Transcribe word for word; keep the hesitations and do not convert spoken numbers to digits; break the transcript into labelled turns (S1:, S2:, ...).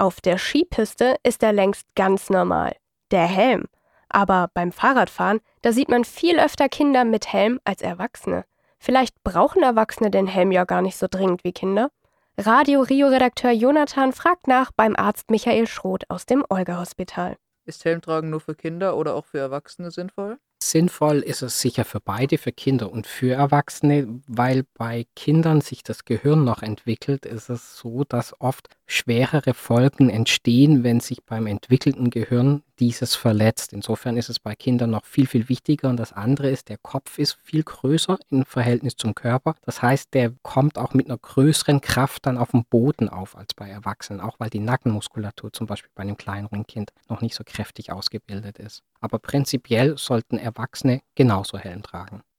S1: Auf der Skipiste ist er längst ganz normal. Der Helm. Aber beim Fahrradfahren, da sieht man viel öfter Kinder mit Helm als Erwachsene. Vielleicht brauchen Erwachsene den Helm ja gar nicht so dringend wie Kinder. Radio Rio-Redakteur Jonathan fragt nach beim Arzt Michael Schroth aus dem Olga-Hospital.
S2: Ist Helmtragen nur für Kinder oder auch für Erwachsene sinnvoll?
S3: Sinnvoll ist es sicher für beide, für Kinder und für Erwachsene, weil bei Kindern sich das Gehirn noch entwickelt, ist es so, dass oft schwerere Folgen entstehen, wenn sich beim entwickelten Gehirn dieses verletzt. Insofern ist es bei Kindern noch viel, viel wichtiger. Und das andere ist, der Kopf ist viel größer im Verhältnis zum Körper. Das heißt, der kommt auch mit einer größeren Kraft dann auf dem Boden auf als bei Erwachsenen, auch weil die Nackenmuskulatur zum Beispiel bei einem kleineren Kind noch nicht so kräftig ausgebildet ist. Aber prinzipiell sollten Erwachsene genauso Helm tragen.